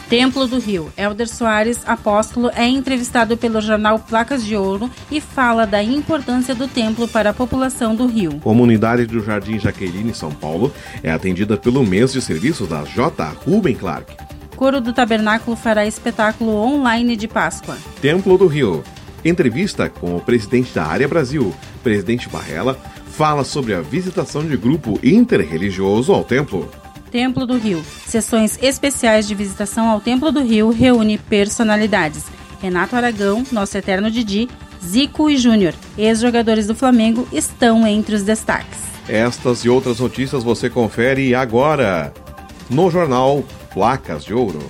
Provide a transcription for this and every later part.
Templo do Rio. Helder Soares, apóstolo, é entrevistado pelo jornal Placas de Ouro e fala da importância do templo para a população do Rio. Comunidade do Jardim Jaqueline, São Paulo, é atendida pelo mês de serviços da J. Ruben Clark. Coro do Tabernáculo fará espetáculo online de Páscoa. Templo do Rio. Entrevista com o presidente da Área Brasil, presidente Barrella, fala sobre a visitação de grupo interreligioso ao templo. Templo do Rio. Sessões especiais de visitação ao Templo do Rio reúne personalidades. Renato Aragão, nosso eterno Didi, Zico e Júnior, ex-jogadores do Flamengo, estão entre os destaques. Estas e outras notícias você confere agora no jornal Placas de Ouro.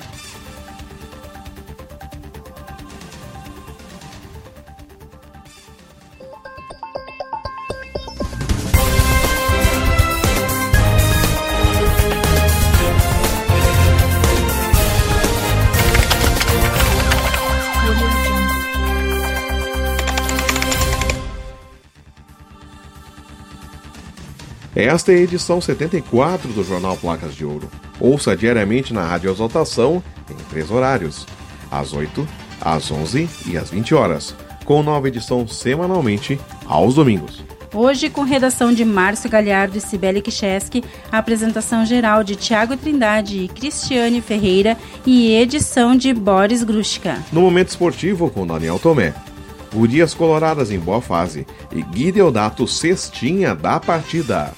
Esta é a edição 74 do Jornal Placas de Ouro. Ouça diariamente na Rádio Exaltação em 3 horários, às 8, às 11 e às 20 horas, com nova edição semanalmente aos domingos. Hoje, com redação de Márcio Galhardo e Cibele Kicheski, a apresentação geral de Tiago Trindade e Cristiane Ferreira e edição de Boris Grushka. No Momento Esportivo, com Daniel Tomé. Gurias Coloradas em boa fase e Gui Deodato cestinha da partida.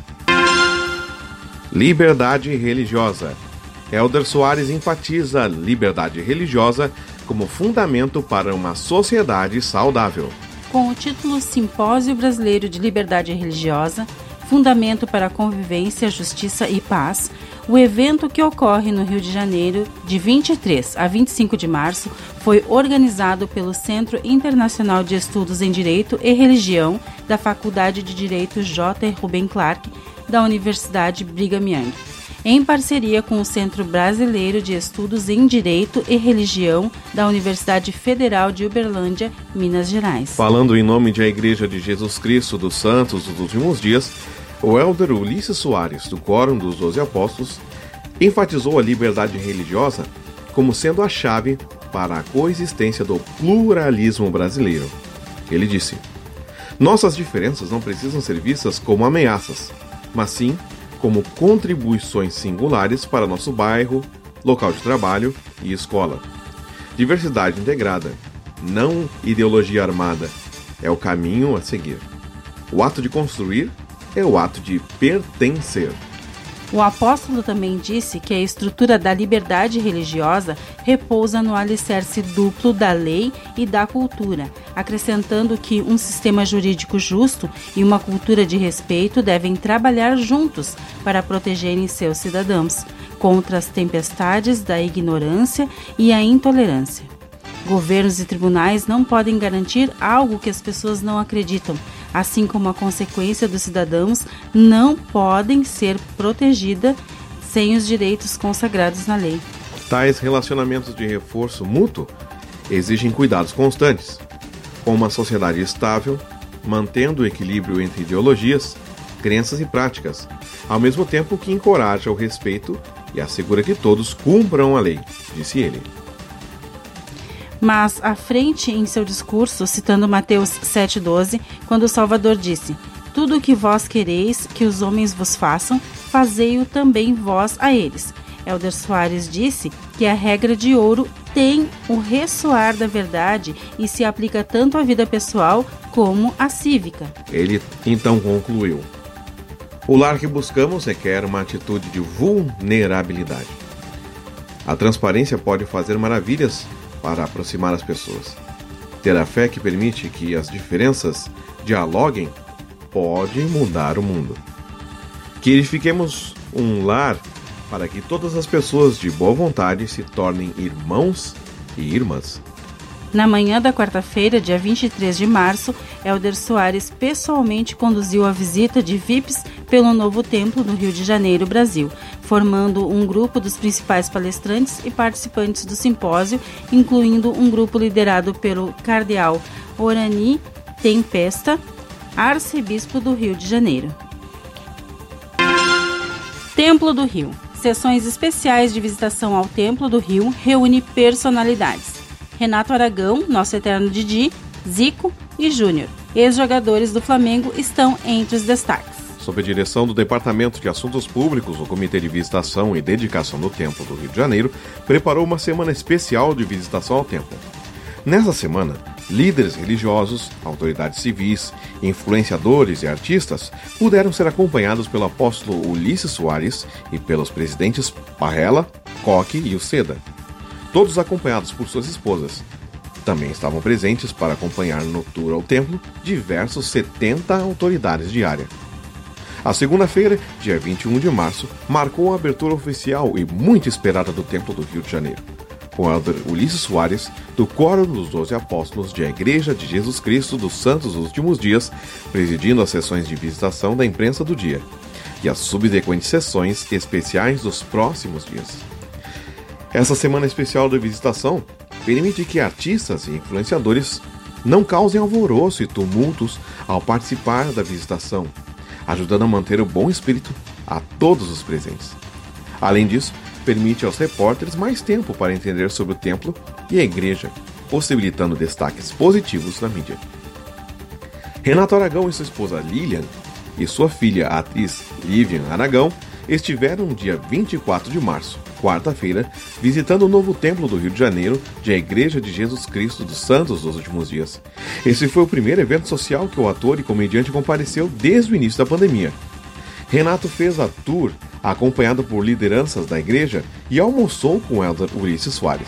Liberdade religiosa. Helder Soares enfatiza a liberdade religiosa como fundamento para uma sociedade saudável. Com o título Simpósio Brasileiro de Liberdade Religiosa, Fundamento para a Convivência, Justiça e Paz, o evento, que ocorre no Rio de Janeiro de 23 a 25 de março, foi organizado pelo Centro Internacional de Estudos em Direito e Religião da Faculdade de Direito J. Ruben Clark, da Universidade Brigham Young, em parceria com o Centro Brasileiro de Estudos em Direito e Religião da Universidade Federal de Uberlândia, Minas Gerais. Falando em nome da Igreja de Jesus Cristo dos Santos dos Últimos Dias, o Helder Ulisses Soares, do Quórum dos 12 Apóstolos, enfatizou a liberdade religiosa como sendo a chave para a coexistência do pluralismo brasileiro. Ele disse: "Nossas diferenças não precisam ser vistas como ameaças, mas sim como contribuições singulares para nosso bairro, local de trabalho e escola. Diversidade integrada, não ideologia armada, é o caminho a seguir. O ato de construir é o ato de pertencer." O apóstolo também disse que a estrutura da liberdade religiosa repousa no alicerce duplo da lei e da cultura, acrescentando que um sistema jurídico justo e uma cultura de respeito devem trabalhar juntos para protegerem seus cidadãos contra as tempestades da ignorância e a intolerância. Governos e tribunais não podem garantir algo que as pessoas não acreditam, assim como a consequência dos cidadãos não podem ser protegida sem os direitos consagrados na lei. Tais relacionamentos de reforço mútuo exigem cuidados constantes, com uma sociedade estável, mantendo o equilíbrio entre ideologias, crenças e práticas, ao mesmo tempo que encoraja o respeito e assegura que todos cumpram a lei, disse ele. Mas à frente em seu discurso, citando Mateus 7,12, quando o Salvador disse: "Tudo o que vós quereis que os homens vos façam, fazei-o também vós a eles." Helder Soares disse que a regra de ouro tem o ressoar da verdade e se aplica tanto à vida pessoal como à cívica. Ele então concluiu: "O lar que buscamos requer uma atitude de vulnerabilidade. A transparência pode fazer maravilhas para aproximar as pessoas. Ter a fé que permite que as diferenças dialoguem pode mudar o mundo. Que edifiquemos um lar para que todas as pessoas de boa vontade se tornem irmãos e irmãs." Na manhã da quarta-feira, dia 23 de março, Helder Soares pessoalmente conduziu a visita de VIPs pelo Novo Templo no Rio de Janeiro, Brasil, formando um grupo dos principais palestrantes e participantes do simpósio, incluindo um grupo liderado pelo cardeal Orani Tempesta, arcebispo do Rio de Janeiro. Templo do Rio. Sessões especiais de visitação ao Templo do Rio reúne personalidades. Renato Aragão, nosso eterno Didi, Zico e Júnior, ex-jogadores do Flamengo, estão entre os destaques. Sob a direção do Departamento de Assuntos Públicos, o Comitê de Visitação e Dedicação do Templo do Rio de Janeiro preparou uma semana especial de visitação ao templo. Nessa semana, líderes religiosos, autoridades civis, influenciadores e artistas puderam ser acompanhados pelo apóstolo Ulisses Soares e pelos presidentes Parrella, Koch e Uceda, todos acompanhados por suas esposas. Também estavam presentes para acompanhar no tour ao templo diversos 70 autoridades de área. A segunda-feira, dia 21 de março, marcou a abertura oficial e muito esperada do Templo do Rio de Janeiro, com o elder Ulisses Soares, do Quórum dos 12 Apóstolos da Igreja de Jesus Cristo dos Santos dos Últimos Dias, presidindo as sessões de visitação da imprensa do dia e as subsequentes sessões especiais dos próximos dias. Essa semana especial de visitação permite que artistas e influenciadores não causem alvoroço e tumultos ao participar da visitação, ajudando a manter o bom espírito a todos os presentes. Além disso, permite aos repórteres mais tempo para entender sobre o templo e a igreja, possibilitando destaques positivos na mídia. Renato Aragão e sua esposa Lilian e sua filha, a atriz Livian Aragão, estiveram no dia 24 de março, quarta-feira, visitando o novo templo do Rio de Janeiro da Igreja de Jesus Cristo dos Santos dos Últimos Dias. Esse foi o primeiro evento social que o ator e comediante compareceu desde o início da pandemia. Renato fez a tour acompanhado por lideranças da igreja e almoçou com o elder Ulisses Soares.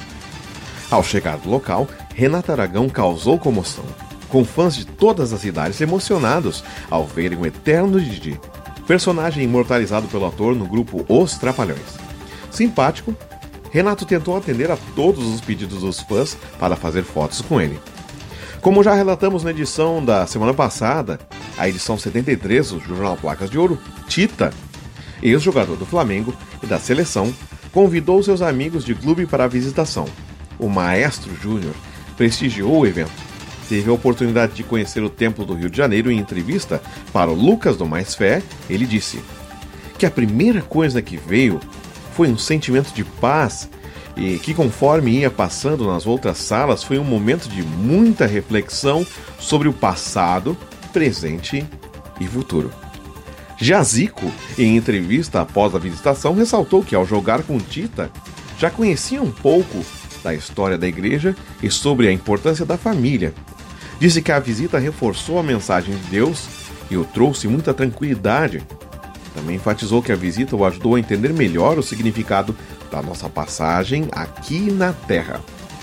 Ao chegar no local, Renato Aragão causou comoção, com fãs de todas as idades emocionados ao verem o eterno Didi, personagem imortalizado pelo ator no grupo Os Trapalhões. Simpático, Renato tentou atender a todos os pedidos dos fãs para fazer fotos com ele. Como já relatamos na edição da semana passada, a edição 73 do Jornal Placas de Ouro, Tita, ex-jogador do Flamengo e da seleção, convidou seus amigos de clube para a visitação. O Maestro Júnior prestigiou o evento. Teve a oportunidade de conhecer o Templo do Rio de Janeiro e em entrevista para o Lucas do Mais Fé, ele disse que a primeira coisa que veio foi um sentimento de paz e que, conforme ia passando nas outras salas, foi um momento de muita reflexão sobre o passado, presente e futuro. Já Zico, em entrevista após a visitação, ressaltou que ao jogar com Tita, já conhecia um pouco da história da igreja e sobre a importância da família. Disse que a visita reforçou a mensagem de Deus e o trouxe muita tranquilidade. Também enfatizou que a visita o ajudou a entender melhor o significado da nossa passagem aqui na Terra.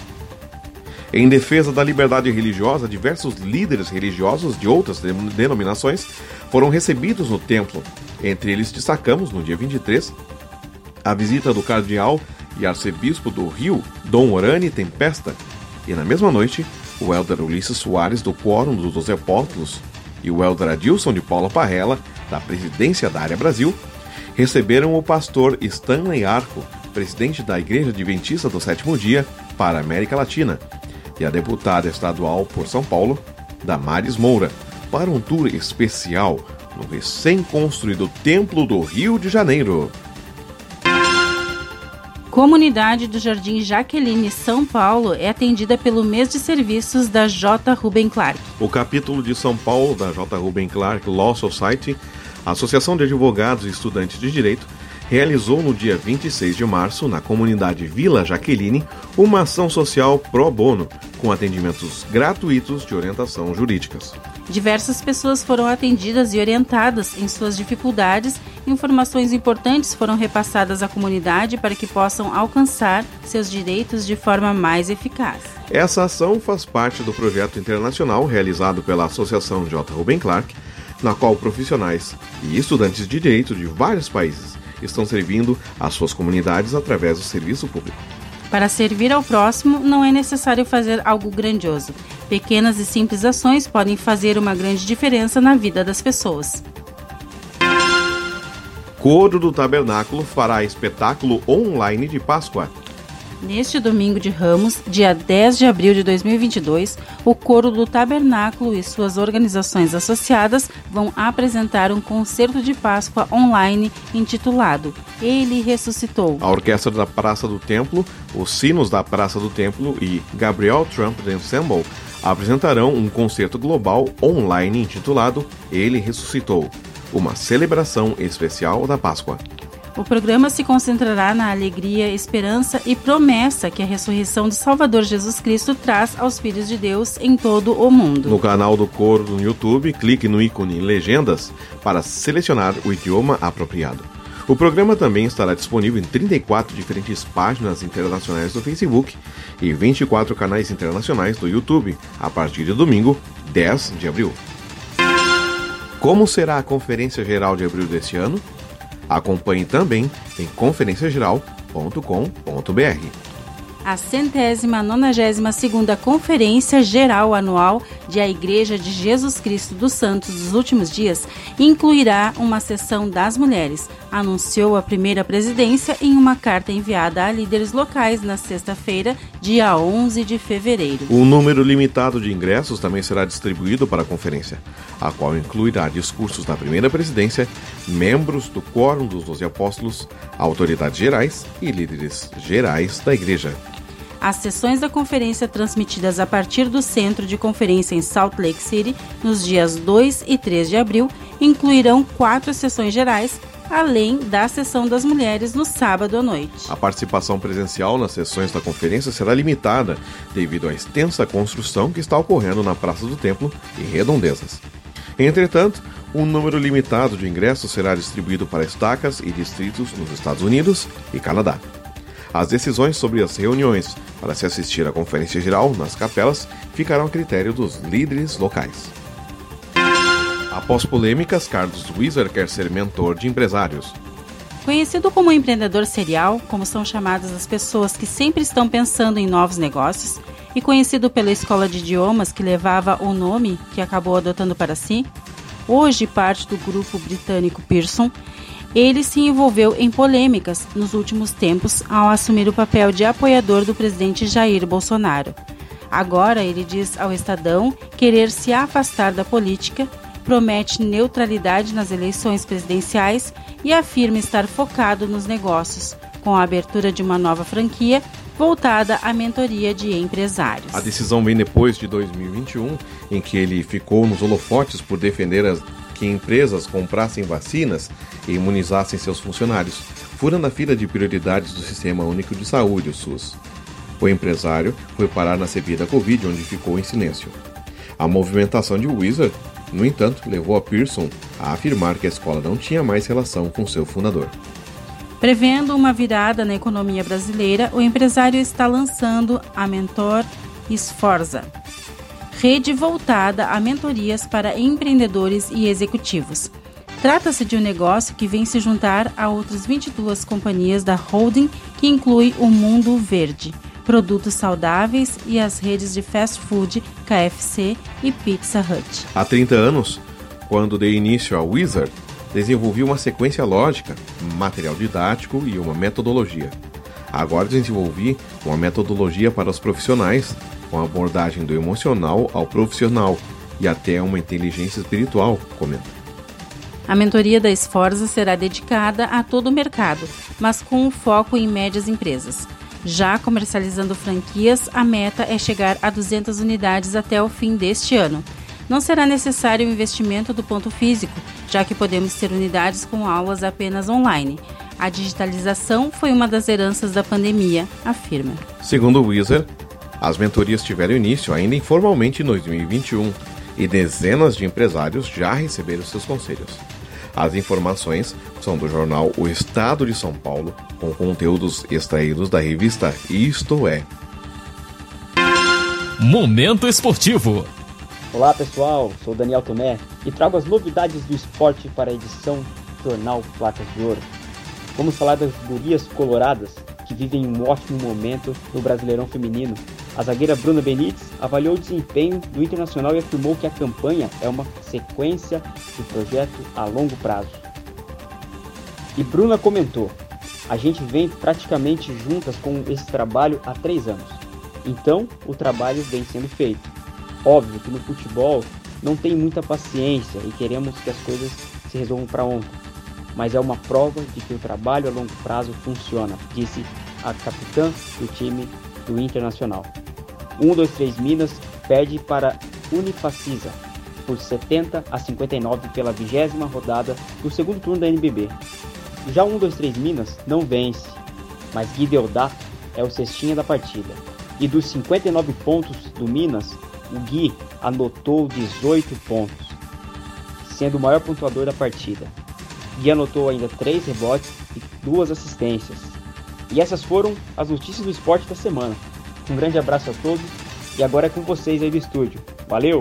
Em defesa da liberdade religiosa, diversos líderes religiosos de outras denominações foram recebidos no templo. Entre eles destacamos, no dia 23, a visita do cardeal e arcebispo do Rio, Dom Orani Tempesta, e na mesma noite, o elder Ulisses Soares, do Quórum dos 12 Apóstolos, e o elder Adilson de Paula Parrella, da Presidência da Área Brasil, receberam o pastor Stanley Arco, presidente da Igreja Adventista do Sétimo Dia para a América Latina, e a deputada estadual por São Paulo, Damares Moura, para um tour especial no recém-construído Templo do Rio de Janeiro. Comunidade do Jardim Jaqueline, São Paulo, é atendida pelo mês de serviços da J. Rubem Clark. O capítulo de São Paulo da J. Rubem Clark Law Society, a Associação de Advogados e Estudantes de Direito, realizou no dia 26 de março, na comunidade Vila Jaqueline, uma ação social pro bono, com atendimentos gratuitos de orientação jurídicas. Diversas pessoas foram atendidas e orientadas em suas dificuldades. Informações importantes foram repassadas à comunidade para que possam alcançar seus direitos de forma mais eficaz. Essa ação faz parte do projeto internacional realizado pela Associação J. Rubem Clark, na qual profissionais e estudantes de direito de vários países estão servindo às suas comunidades através do serviço público. Para servir ao próximo, não é necessário fazer algo grandioso. Pequenas e simples ações podem fazer uma grande diferença na vida das pessoas. Coro do Tabernáculo fará espetáculo online de Páscoa. Neste domingo de Ramos, dia 10 de abril de 2022, o Coro do Tabernáculo e suas organizações associadas vão apresentar um concerto de Páscoa online intitulado Ele Ressuscitou. A Orquestra da Praça do Templo, os Sinos da Praça do Templo e Gabriel Trumpet Ensemble apresentarão um concerto global online intitulado Ele Ressuscitou, uma celebração especial da Páscoa. O programa se concentrará na alegria, esperança e promessa que a ressurreição do Salvador Jesus Cristo traz aos filhos de Deus em todo o mundo. No canal do Coro no YouTube, clique no ícone Legendas para selecionar o idioma apropriado. O programa também estará disponível em 34 diferentes páginas internacionais do Facebook e 24 canais internacionais do YouTube a partir de domingo, 10 de abril. Como será a Conferência Geral de abril deste ano? Acompanhe também em conferenciageral.com.br. A 192ª Conferência Geral Anual de a Igreja de Jesus Cristo dos Santos dos Últimos Dias incluirá uma sessão das mulheres, anunciou a primeira presidência em uma carta enviada a líderes locais na sexta-feira, dia 11 de fevereiro. Um número limitado de ingressos também será distribuído para a conferência, a qual incluirá discursos da primeira presidência, membros do Quórum dos 12 Apóstolos, autoridades gerais e líderes gerais da Igreja. As sessões da conferência transmitidas a partir do Centro de Conferência em Salt Lake City, nos dias 2 e 3 de abril, incluirão 4 sessões gerais, além da sessão das mulheres no sábado à noite. A participação presencial nas sessões da conferência será limitada devido à extensa construção que está ocorrendo na Praça do Templo e redondezas. Entretanto, um número limitado de ingressos será distribuído para estacas e distritos nos Estados Unidos e Canadá. As decisões sobre as reuniões para se assistir à Conferência Geral nas capelas ficarão a critério dos líderes locais. Após polêmicas, Carlos Wieser quer ser mentor de empresários. Conhecido como empreendedor serial, como são chamadas as pessoas que sempre estão pensando em novos negócios, e conhecido pela escola de idiomas que levava o nome que acabou adotando para si, hoje parte do grupo britânico Pearson, ele se envolveu em polêmicas nos últimos tempos ao assumir o papel de apoiador do presidente Jair Bolsonaro. Agora ele diz ao Estadão querer se afastar da política, promete neutralidade nas eleições presidenciais e afirma estar focado nos negócios, com a abertura de uma nova franquia voltada à mentoria de empresários. A decisão vem depois de 2021, em que ele ficou nos holofotes por defender que empresas comprassem vacinas e imunizassem seus funcionários, furando a fila de prioridades do Sistema Único de Saúde, o SUS. O empresário foi parar na CPI da Covid, onde ficou em silêncio. A movimentação de Wieser, no entanto, levou a Pearson a afirmar que a escola não tinha mais relação com seu fundador. Prevendo uma virada na economia brasileira, o empresário está lançando a Mentor Sforza, rede voltada a mentorias para empreendedores e executivos. Trata-se de um negócio que vem se juntar a outras 22 companhias da holding, que inclui o Mundo Verde, produtos saudáveis e as redes de fast food KFC e Pizza Hut. Há 30 anos, quando dei início ao Wieser, desenvolvi uma sequência lógica, material didático e uma metodologia. Agora desenvolvi uma metodologia para os profissionais, com a abordagem do emocional ao profissional e até uma inteligência espiritual, comenta. A mentoria da Sforza será dedicada a todo o mercado, mas com um foco em médias empresas. Já comercializando franquias, a meta é chegar a 200 unidades até o fim deste ano. Não será necessário o investimento do ponto físico, já que podemos ter unidades com aulas apenas online. A digitalização foi uma das heranças da pandemia, afirma. Segundo o Wieser, as mentorias tiveram início ainda informalmente em 2021 e dezenas de empresários já receberam seus conselhos. As informações são do jornal O Estado de São Paulo, com conteúdos extraídos da revista Isto É. Momento Esportivo. Olá pessoal, sou Daniel Tomé e trago as novidades do esporte para a edição Jornal Placas de Ouro. Vamos falar das gurias coloradas que vivem um ótimo momento no Brasileirão Feminino. A zagueira Bruna Benítez avaliou o desempenho do Internacional e afirmou que a campanha é uma sequência de projeto a longo prazo. E Bruna comentou: A gente vem praticamente juntas com esse trabalho há 3 anos. Então, o trabalho vem sendo feito. Óbvio que no futebol não tem muita paciência e queremos que as coisas se resolvam para ontem. Mas é uma prova de que o trabalho a longo prazo funciona, disse a capitã do time do Internacional. 123 Minas perde para Unifacisa por 70-59 pela 20ª rodada do segundo turno da NBB. Já 123 Minas não vence, mas Gui Deodato é o cestinha da partida. E dos 59 pontos do Minas, o Gui anotou 18 pontos, sendo o maior pontuador da partida. Gui anotou ainda 3 rebotes e 2 assistências. E essas foram as notícias do esporte da semana. Um grande abraço a todos e agora é com vocês aí do estúdio. Valeu!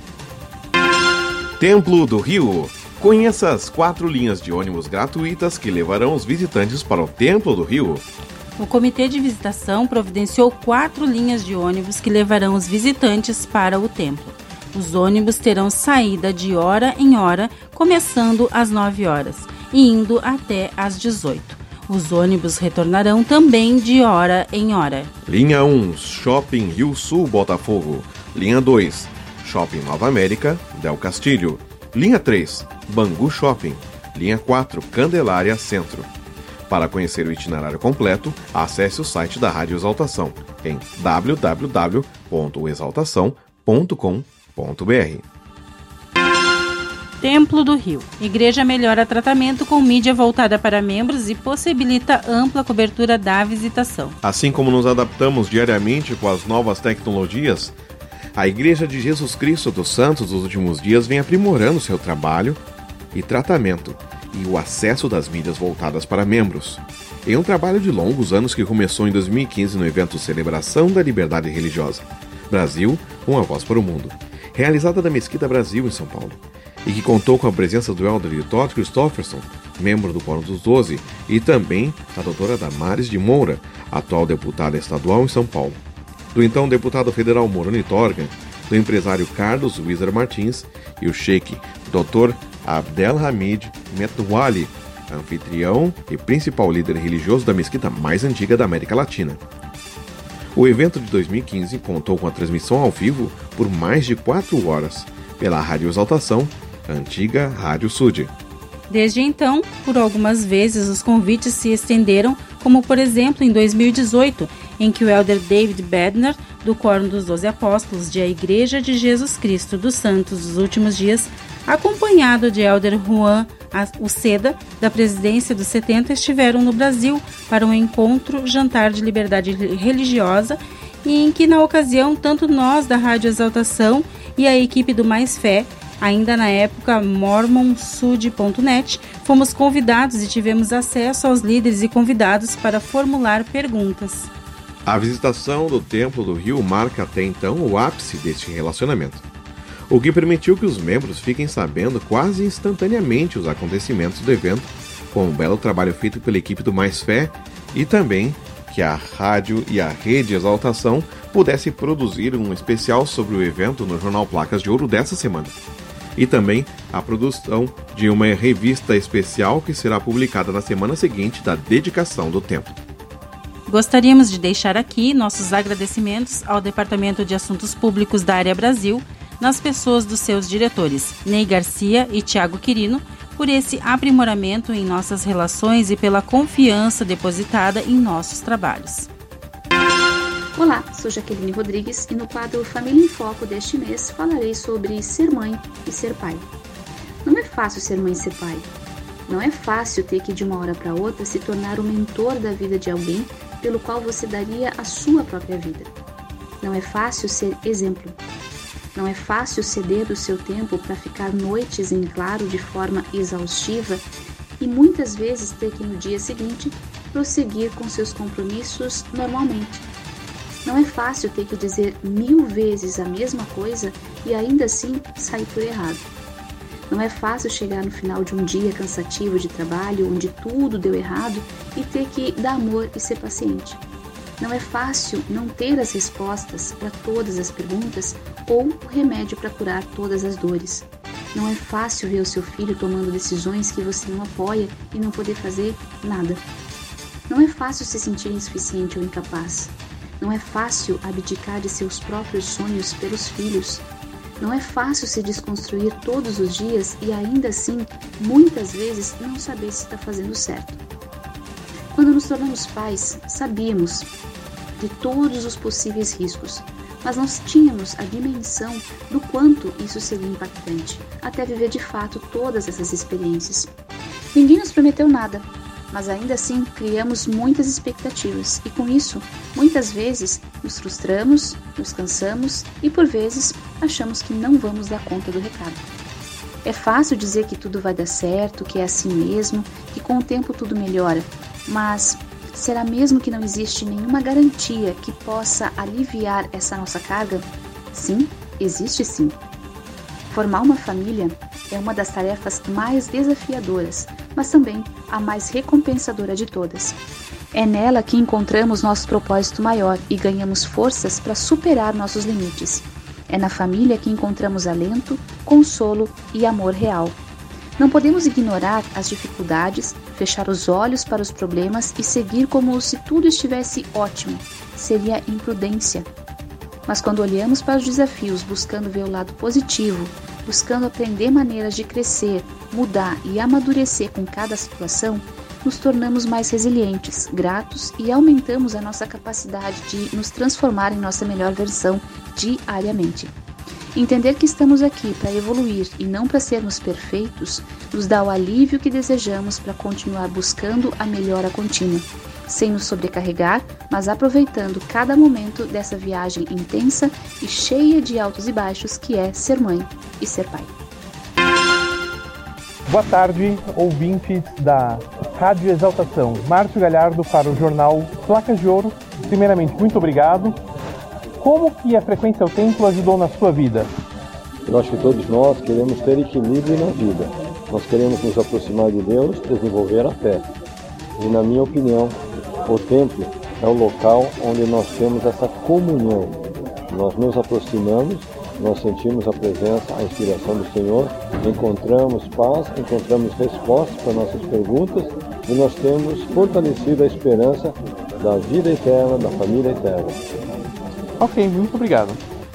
Templo do Rio. Conheça as 4 linhas de ônibus gratuitas que levarão os visitantes para o Templo do Rio. O Comitê de Visitação providenciou 4 linhas de ônibus que levarão os visitantes para o templo. Os ônibus terão saída de hora em hora, começando às 9 horas e indo até às 18. Os ônibus retornarão também de hora em hora. Linha 1, Shopping Rio Sul Botafogo. Linha 2, Shopping Nova América, Del Castilho. Linha 3, Bangu Shopping. Linha 4, Candelária Centro. Para conhecer o itinerário completo, acesse o site da Rádio Exaltação em www.exaltação.com.br. Templo do Rio. Igreja melhora tratamento com mídia voltada para membros e possibilita ampla cobertura da visitação. Assim como nos adaptamos diariamente com as novas tecnologias, a Igreja de Jesus Cristo dos Santos dos Últimos Dias vem aprimorando seu trabalho e tratamento e o acesso das mídias voltadas para membros. Em um trabalho de longos anos que começou em 2015 no evento Celebração da Liberdade Religiosa, Brasil, uma voz para o mundo, realizada da Mesquita Brasil em São Paulo, e que contou com a presença do elder Todd Christofferson, membro do Quórum dos 12, e também da doutora Damares de Moura, atual deputada estadual em São Paulo, do então deputado federal Moroni Torgan, do empresário Carlos Wieser Martins e o sheik Dr. Abdelhamid Metwali, anfitrião e principal líder religioso da mesquita mais antiga da América Latina. O evento de 2015 contou com a transmissão ao vivo por mais de 4 horas pela Rádio Exaltação, a antiga Rádio Sud. Desde então, por algumas vezes os convites se estenderam, como por exemplo em 2018, em que o elder David Bednar, do Quórum dos 12 Apóstolos de A Igreja de Jesus Cristo dos Santos dos Últimos Dias, acompanhado de elder Juan Uceda, da presidência dos 70, estiveram no Brasil para um encontro jantar de liberdade religiosa e em que, na ocasião, tanto nós da Rádio Exaltação e a equipe do Mais Fé, ainda na época mormonsud.net, fomos convidados e tivemos acesso aos líderes e convidados para formular perguntas. A visitação do Templo do Rio marca até então o ápice deste relacionamento, o que permitiu que os membros fiquem sabendo quase instantaneamente os acontecimentos do evento, com um belo trabalho feito pela equipe do Mais Fé e também que a rádio e a rede Exaltação pudessem produzir um especial sobre o evento no Jornal Placas de Ouro dessa semana. E também a produção de uma revista especial que será publicada na semana seguinte da dedicação do templo. Gostaríamos de deixar aqui nossos agradecimentos ao Departamento de Assuntos Públicos da Área Brasil, nas pessoas dos seus diretores, Ney Garcia e Tiago Quirino, por esse aprimoramento em nossas relações e pela confiança depositada em nossos trabalhos. Olá, sou Jaqueline Rodrigues e no quadro Família em Foco deste mês falarei sobre ser mãe e ser pai. Não é fácil ser mãe e ser pai. Não é fácil ter que de uma hora para outra se tornar o mentor da vida de alguém pelo qual você daria a sua própria vida. Não é fácil ser exemplo. Não é fácil ceder do seu tempo para ficar noites em claro de forma exaustiva e muitas vezes ter que no dia seguinte prosseguir com seus compromissos normalmente. Não é fácil ter que dizer 1000 vezes a mesma coisa e ainda assim sair por errado. Não é fácil chegar no final de um dia cansativo de trabalho onde tudo deu errado e ter que dar amor e ser paciente. Não é fácil não ter as respostas para todas as perguntas ou o remédio para curar todas as dores. Não é fácil ver o seu filho tomando decisões que você não apoia e não poder fazer nada. Não é fácil se sentir insuficiente ou incapaz. Não é fácil abdicar de seus próprios sonhos pelos filhos. Não é fácil se desconstruir todos os dias e ainda assim, muitas vezes, não saber se está fazendo certo. Quando nos tornamos pais, sabíamos de todos os possíveis riscos, mas não tínhamos a dimensão do quanto isso seria impactante, até viver de fato todas essas experiências. Ninguém nos prometeu nada, mas ainda assim criamos muitas expectativas e com isso, muitas vezes, nos frustramos, nos cansamos e por vezes achamos que não vamos dar conta do recado. É fácil dizer que tudo vai dar certo, que é assim mesmo, que com o tempo tudo melhora, mas será mesmo que não existe nenhuma garantia que possa aliviar essa nossa carga? Sim, existe sim. Formar uma família é uma das tarefas mais desafiadoras, mas também a mais recompensadora de todas. É nela que encontramos nosso propósito maior e ganhamos forças para superar nossos limites. É na família que encontramos alento, consolo e amor real. Não podemos ignorar as dificuldades, fechar os olhos para os problemas e seguir como se tudo estivesse ótimo. Seria imprudência. Mas quando olhamos para os desafios buscando ver o lado positivo, buscando aprender maneiras de crescer, mudar e amadurecer com cada situação, nos tornamos mais resilientes, gratos e aumentamos a nossa capacidade de nos transformar em nossa melhor versão diariamente. Entender que estamos aqui para evoluir e não para sermos perfeitos, nos dá o alívio que desejamos para continuar buscando a melhora contínua, sem nos sobrecarregar, mas aproveitando cada momento dessa viagem intensa e cheia de altos e baixos que é ser mãe e ser pai. Boa tarde, ouvintes da Rádio Exaltação. Márcio Galhardo para o jornal Placas de Ouro. Primeiramente, muito obrigado. Como que a frequência ao templo ajudou na sua vida? Eu acho que todos nós queremos ter equilíbrio na vida. Nós queremos nos aproximar de Deus, desenvolver a fé. E na minha opinião, o templo é o local onde nós temos essa comunhão. Nós nos aproximamos, nós sentimos a presença, a inspiração do Senhor, encontramos paz, encontramos respostas para nossas perguntas e nós temos fortalecido a esperança da vida eterna, da família eterna. Ok, muito obrigado.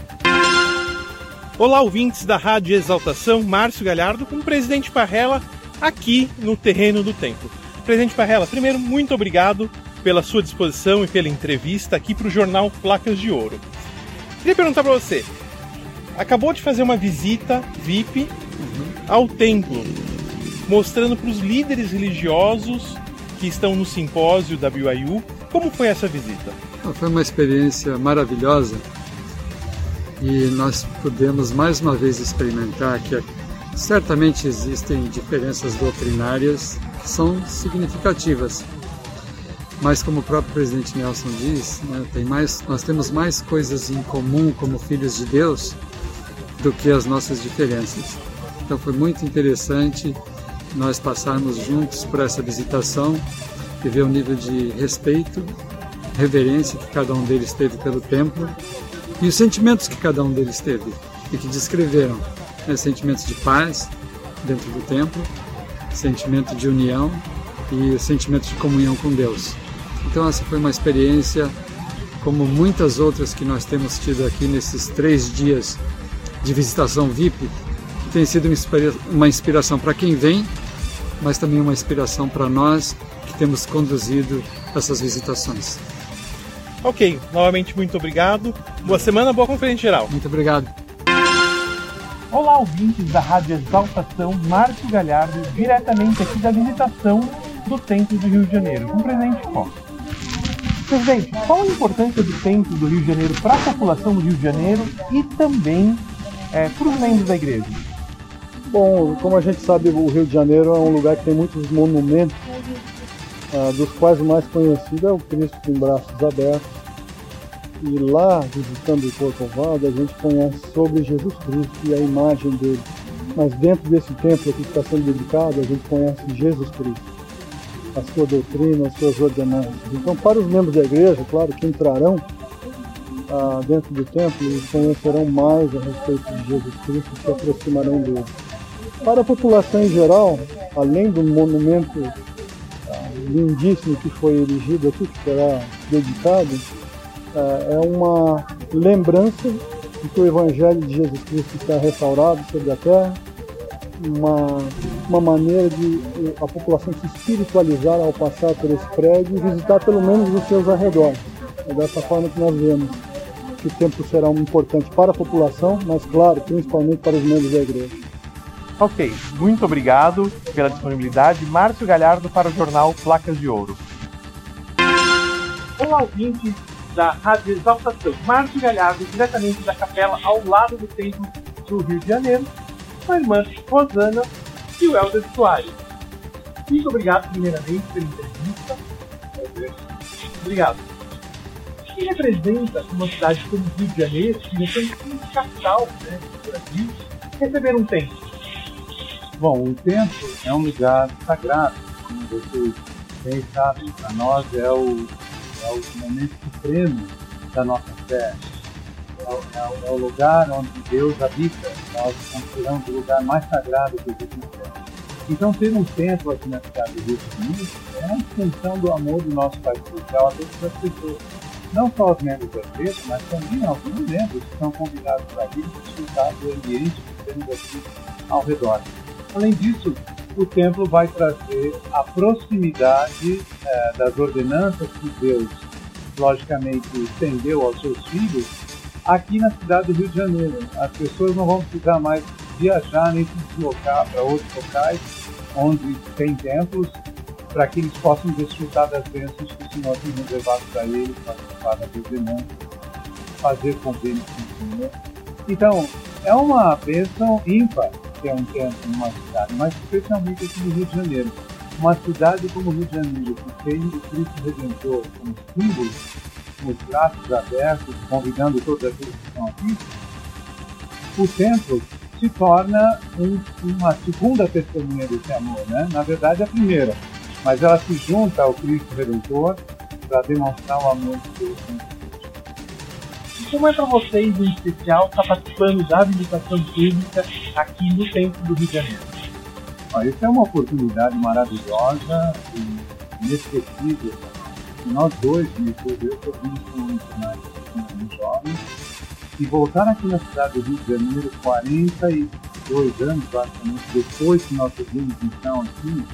Olá, ouvintes da Rádio Exaltação, Márcio Galhardo com o Presidente Parrella aqui no terreno do templo. Presidente Parrella, primeiro, muito obrigado pela sua disposição e pela entrevista aqui para o jornal Placas de Ouro. Queria perguntar para você, acabou de fazer uma visita VIP ao templo, mostrando para os líderes religiosos que estão no simpósio da BYU, como foi essa visita? Foi uma experiência maravilhosa e nós pudemos mais uma vez experimentar que certamente existem diferenças doutrinárias que são significativas, mas como o próprio presidente Nelson diz, né, nós temos mais coisas em comum como filhos de Deus do que as nossas diferenças. Então foi muito interessante nós passarmos juntos por essa visitação e ver o nível de respeito, reverência que cada um deles teve pelo templo e os sentimentos que cada um deles teve e que descreveram, né, sentimentos de paz dentro do templo, sentimento de união e sentimento de comunhão com Deus. Então essa foi uma experiência como muitas outras que nós temos tido aqui nesses 3 dias de visitação VIP, que tem sido uma inspiração para quem vem, mas também uma inspiração para nós que temos conduzido essas visitações. Ok, novamente muito obrigado. Boa semana, boa conferência geral. Muito obrigado. Olá, ouvintes da Rádio Exaltação, Márcio Galhardo, diretamente aqui da visitação do Templo do Rio de Janeiro, com o presidente Costa. Presidente, qual a importância do Templo do Rio de Janeiro para a população do Rio de Janeiro e também para os membros da igreja? Bom, como a gente sabe, o Rio de Janeiro é um lugar que tem muitos monumentos, dos quais o mais conhecido é o Cristo em Braços Abertos. E lá, visitando o Corcovado, a gente conhece sobre Jesus Cristo e a imagem dele. Mas dentro desse templo aqui que está sendo dedicado, a gente conhece Jesus Cristo, a sua doutrina, as suas ordenanças. Então, para os membros da igreja, claro que entrarão dentro do templo e conhecerão mais a respeito de Jesus Cristo e se aproximarão dele. Para a população em geral, além do monumento lindíssimo que foi erigido aqui, que será dedicado, é uma lembrança de que o Evangelho de Jesus Cristo está restaurado sobre a terra, uma maneira de a população se espiritualizar ao passar por esse prédio e visitar pelo menos os seus arredores. É dessa forma que nós vemos que o templo será importante para a população, mas claro, principalmente para os membros da igreja. Ok, muito obrigado pela disponibilidade. Márcio Galhardo para o jornal Placas de Ouro. Olá, ouvinte da Rádio Exaltação. Márcio Galhardo, diretamente da capela ao lado do templo do Rio de Janeiro, com a irmã Rosana e o Helder Soares. Muito obrigado, primeiramente, pela entrevista. Obrigado. O que representa uma cidade como o Rio de Janeiro, que representa uma capital, né, do Brasil, receber um templo? Bom, o templo é um lugar sagrado, como vocês bem sabem. Para nós é o momento supremo da nossa fé. É o lugar onde Deus habita. Nós consideramos o lugar mais sagrado que existe na terra. Então, ter um templo aqui na cidade do Rio de Janeiro é uma extensão do amor do nosso Pai Celestial a todas as pessoas. Não só os membros da igreja, mas também alguns membros que são convidados para ir desfrutar do ambiente que temos aqui ao redor. Além disso, o templo vai trazer a proximidade das ordenanças que Deus, logicamente, estendeu aos seus filhos aqui na cidade do Rio de Janeiro. As pessoas não vão precisar mais viajar nem se deslocar para outros locais onde tem templos, para que eles possam desfrutar das bênçãos que o Senhor tem reservado para eles, participar das ordenanças, fazer convênios com o Senhor. Então, é uma bênção ímpar ter um templo numa cidade, mas especialmente aqui no Rio de Janeiro. Uma cidade como o Rio de Janeiro, que tem o Cristo Redentor como símbolo, com os braços abertos, convidando todos aqueles que estão aqui, o templo se torna uma segunda testemunha desse amor, né? Na verdade, a primeira, mas ela se junta ao Cristo Redentor para demonstrar o amor de Deus. Como é para vocês, em especial, estar participando da habilitação pública aqui no Templo do Rio de Janeiro? Isso é uma oportunidade maravilhosa e inesquecível. Nós dois, minha esposa e eu, somos um missionário jovem, e voltar aqui na cidade do Rio de Janeiro 42 anos, basicamente, depois que nós subimos então aqui,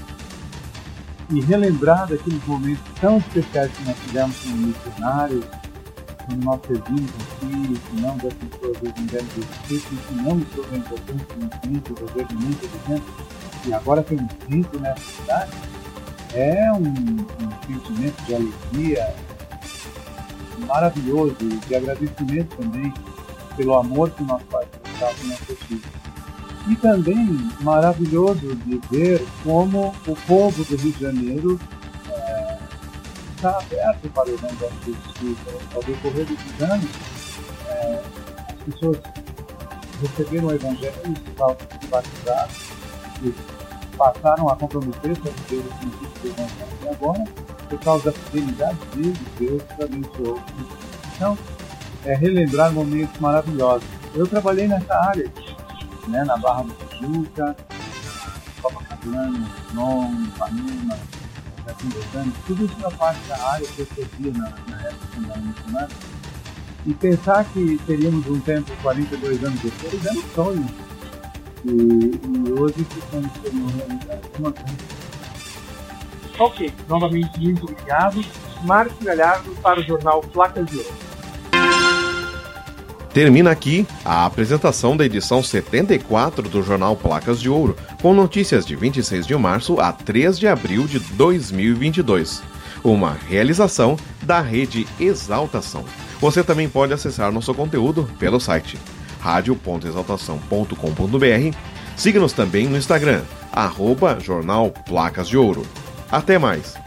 e relembrar daqueles momentos tão especiais que nós tivemos como missionários, quando nós servimos aqui, ensinamos as pessoas do Evangelho de Jesus Cristo, ensinamos sobre a importância do templo, do governamento do templo, e agora tem um templo nessa cidade, é um sentimento de alegria maravilhoso, de agradecimento também pelo amor que nós faz para os nossos filhos. E também maravilhoso de ver como o povo do Rio de Janeiro está aberto para o Evangelho de Jesus Cristo. Ao decorrer desses anos, as pessoas receberam o Evangelho, se batizaram, e passaram a comprometer-se a viver o princípio do Evangelho. E agora, por causa da fidelidade deles, Deus os abençoou. Então, relembrar momentos maravilhosos. Eu trabalhei nessa área, né, na Barra do Tijuca, Copacabana, Leblon, Ipanema, Jardim Botânico, tudo isso na parte da área que eu servia na época da missionária. E pensar que teríamos um tempo 42 anos depois era um sonho. E hoje estamos tendo uma realidade. Ok, novamente muito obrigado. Márcio Galhardo para o jornal Placas de Ouro. Termina aqui a apresentação da edição 74 do jornal Placas de Ouro, com notícias de 26 de março a 3 de abril de 2022. Uma realização da rede Exaltação. Você também pode acessar nosso conteúdo pelo site radio.exaltação.com.br. Siga-nos também no Instagram, @Jornal Placas de Ouro. Até mais!